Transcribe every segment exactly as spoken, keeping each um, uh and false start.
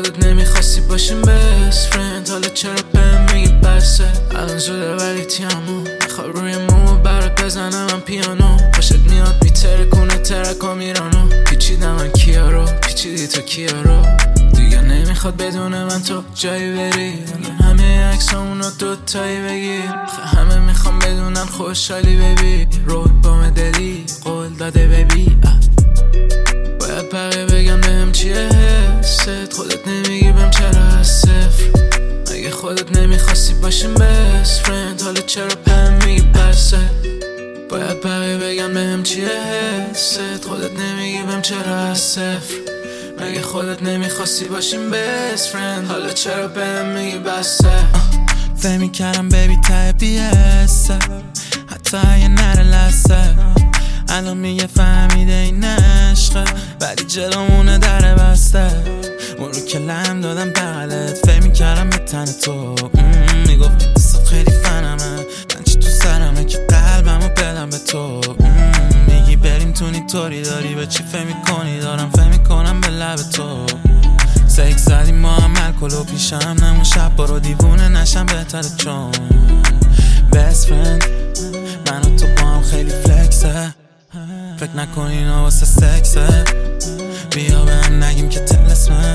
خودت نمیخواستی باشیم best friend، حالا چرا بهم میگی بسه؟ الان زوده ولی تیامو میخواد روی مو برات بزنم من پیانو، خوشت میاد میتره کنه ترکا میرانو، پیچیدم من کیا رو پیچیدی تو کیا رو، دیگه نمیخواد بدونه من تو جایی بری، همه عکسامونو دوتایی بگیر، همه میخوام بدونن خوشحالی ببی، روک بام دلی قول داده ببی، باید بقیه بگم بهم چیه حست، خودت نمیگی بهم چرا از صفر، مگه خودت نمیخواستی باشیم best friend، حالا چرا بهم میگی بسه؟ باید بقیه بگم بهم چیه حست، خودت نمیگی بهم چرا از صفر، مگه خودت نمیخواستی باشیم best friend، حالا چرا بهم میگی بسه؟ فهمی کردم بیبی ته بیسته، حتی اگه نره لسه، الان میگه فهمیده این عشقه ولی جلومونه در بسته، اون رو که لم دادم بغلت فهمی کردم به تن تو، میگفتی دوست خیلی فنمه، من چی تو سرمه که قلبمو بدم به تو، میگی بریم تونی طوری داری به چی فهمی کنی، دارم فهمی کنم به لب تو، سیک زدیم ما هم الکل و پیشم نمون، شب برو دیوونه نشم بهتره چون best friend، من و تو با هم خیلی فلکسه، فکر نکن اینا واسه سکسه، بیا بهم نگیم که تلسمه،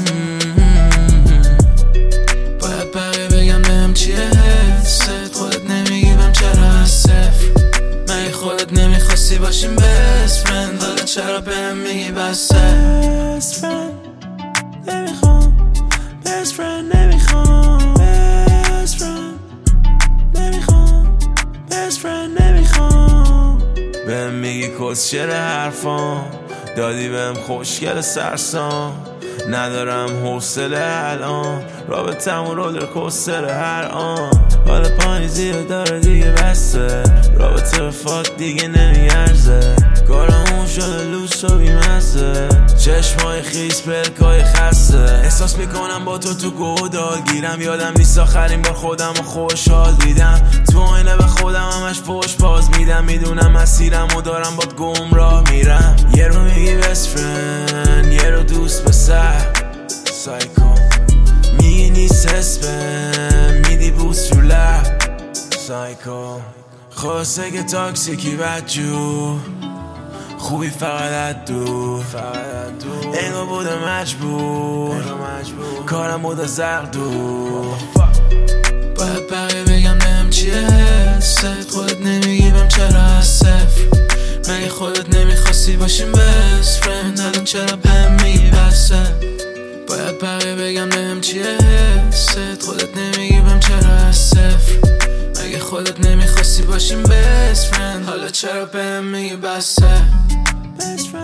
باید بقیه بگم بهم چیه حست، خودت نمیگی بهم چرا از صفر، مگه خودت نمیخواستی باشیم best friend، حالا چرا بهم میگی بسه؟ best friend نمیخوام، best friend نمیخوام، best friend نمیخوام، best friend نمیخوام، بهم میگی کسچر حرفام، دادی بهم خوشگل سرسام، ندارم حوصله الان، رابطمون رولر کوستر هر آن، حال پاییزی رو داره دیگه بسته، رابطه به فاک دیگه نمیارزه، کارمون شده لوس و بیمزه، چشمای خیس پلکای خسته، احساس میکنم با تو تو گودال گیرم، یادم نیست آخرین بار خودم رو خوشحال دیدم، تو آینه به خودم همش پشت باز میدم، میدونم مسیرم و دارم باد گمراه میرم، یه رو میگی best friend، یه رو دوست پسر سایکو، میگی نیست اسمم، میدی بوس رو لب سایکو، خواسته که تاکسیکی بدجو، خوبی فقط از دور، انگار بودم مجبور، کارم بود از زرق دور، باید بقیه بگم بهم چیه حست، خودت نمیگی بهم چرا از صفر، مگه خودت نمیخواستی باشیم best friend، الان چرا بهم میگی بسه؟ باید بقیه بگم بهم چیه حست، خودت نمیگی بهم چرا از صفر، مگه خودت نمیخواستی باشیم best friend، حالا چرا بهم میگی بسه؟ best friend